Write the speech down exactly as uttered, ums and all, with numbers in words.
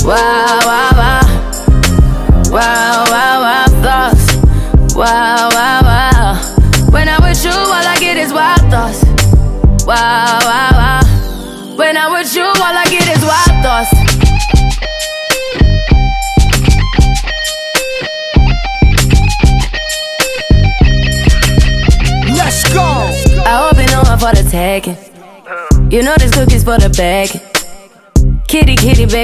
Wow, wow, wow. Wow, wow, wow, thoughts. Wow, wow, wow. When I'm with you, all I get is wild thoughts. Wow, wow, wow. When I'm with you, all I get is wild thoughts. Let's go. I hope you know I'm for the taking. You know this cookie's for the bag. Kitty, kitty, baby.